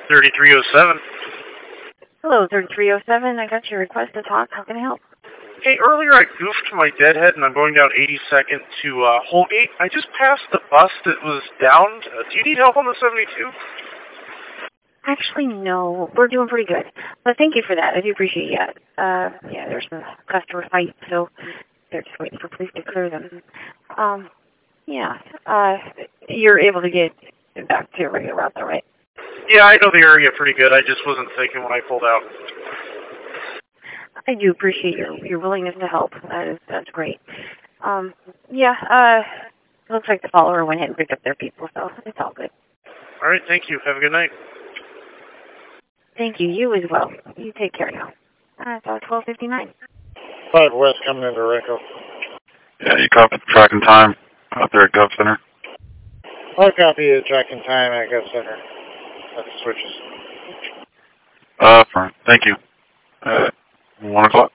3307. Hello, 3307. I got your request to talk. How can I help? Hey, earlier I goofed my deadhead and I'm going down 82nd to Holgate. I just passed the bus that was downed. Do you need help on the 72? Actually, no. We're doing pretty good. But thank you for that. I do appreciate it. Yeah, there's some customer fight, so they're just waiting for police to clear them. You're able to get back to your regular route, though, right? Yeah, I know the area pretty good. I just wasn't thinking when I pulled out. I do appreciate your willingness to help. That's great. Looks like the follower went ahead and picked up their people, so it's all good. All right, thank you. Have a good night. Thank you. You as well. You take care now. It's about 12:59. 5 West coming into Rico. Yeah, you copy tracking time out there at Gov Center? I'll copy the tracking time at Gov Center. That switches. Fine. Thank you. 1 o'clock.